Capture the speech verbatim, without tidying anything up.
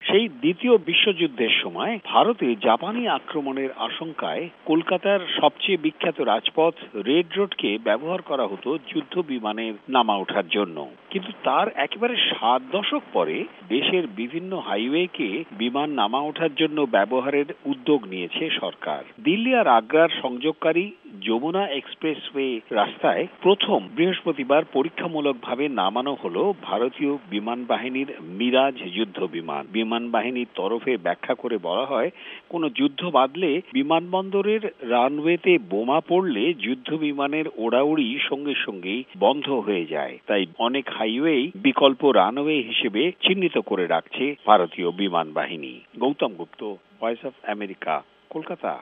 সেই দ্বিতীয় বিশ্বযুদ্ধের সময় ভারতে জাপানি আক্রমণের আশঙ্কায় কলকাতার সবচেয়ে বিখ্যাত রাজপথ রেড রোডকে ব্যবহার করা হতো যুদ্ধ বিমানের নামা ওঠার জন্য। কিন্তু তার একেবারে সাত দশক পরে দেশের বিভিন্ন হাইওয়েকে বিমান নামা ওঠার জন্য ব্যবহারের উদ্যোগ নিয়েছে সরকার। দিল্লি আর আগ্রার সংযোগকারী যমুনা এক্সপ্রেসওয়ে রাস্তায় প্রথম বৃহস্পতিবার পরীক্ষামূলকভাবে নামানো হলো ভারতীয় বিমান বাহিনীর মিরাজ যুদ্ধ বিমান। বিমান বাহিনীর তরফে ব্যাখ্যা করে বলা হয়, কোন যুদ্ধ বাঁধলে বিমানবন্দরের রানওয়েতে বোমা পড়লে যুদ্ধ বিমানের ওড়াউড়ি সঙ্গে সঙ্গেই বন্ধ হয়ে যায়। তাই অনেক হাইওয়ে বিকল্প রানওয়ে হিসেবে চিহ্নিত করে রাখছে ভারতীয় বিমান বাহিনী। Gautam Gupta, voice of America, Kolkata.